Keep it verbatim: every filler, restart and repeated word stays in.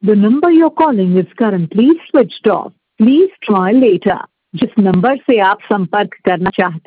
The number you're calling is currently switched off. Please try later. जिस नंबर से आप संपर्क करना चाहते